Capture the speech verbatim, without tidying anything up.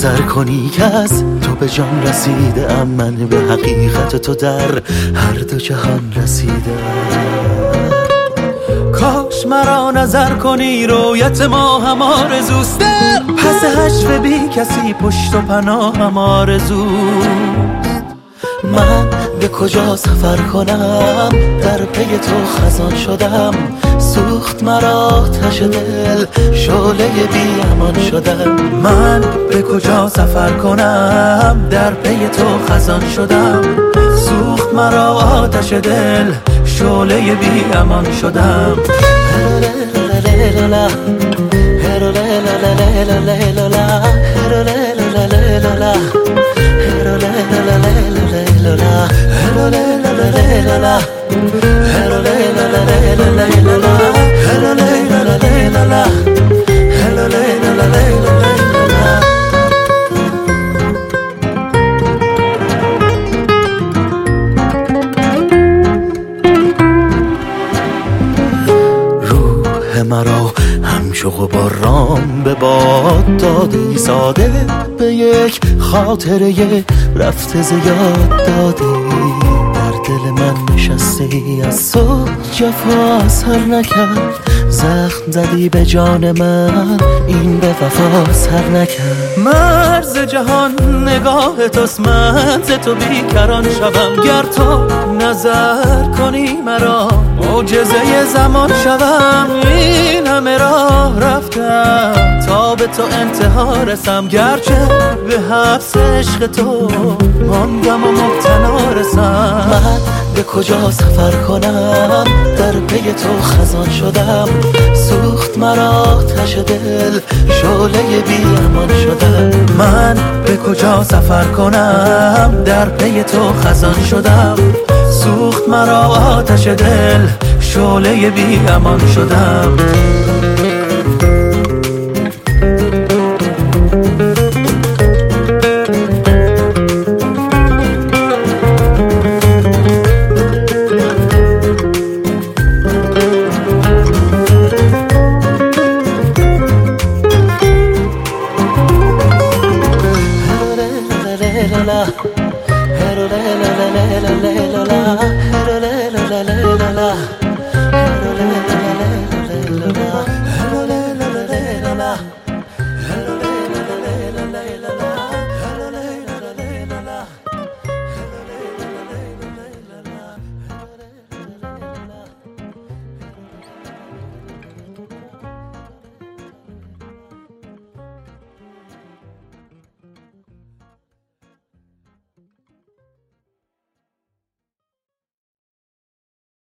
نظر کنی که از تو به جان رسیده ام، من به حقیقت تو در هر دو جهان رسیده. کاش مرا نظر کنی رویت ما هم آرزوست، پس هجو بی کسی پشت و پناه هم آرزوست. من به کجا سفر کنم در پی تو خزان شدم، سوخت مرا آتش دل شعله بی امان شدم. من به کجا سفر کنم در پی تو خزان شدم، سوخت مرا آتش دل شعله بی امان شدم. روح مرا همچو غبارام به باد دادی، ساده به یک خاطره رفته زیاد دادی. در دل من نشسته ای از صبح جفا اثر نکرد، زخم زدی به جان من این به وفا سر نکرد. مرز جهان نگاه توست، من ز تو بیکران شوم، گر تو نظر کنی مرا معجزه زمان شوم. این همه راه رفتم تا به تو انتها رسم، گرچه به حبس عشق تو ماندم و مبتلا رسم. من به کجا سفر کنم در پی تو خزان شدم، سوخت مرا آتش دل شعله بی امان شدم. من به کجا سفر کنم در پی تو خزان شدم، سوخت مرا آتش دل شعله بی امان شدم. La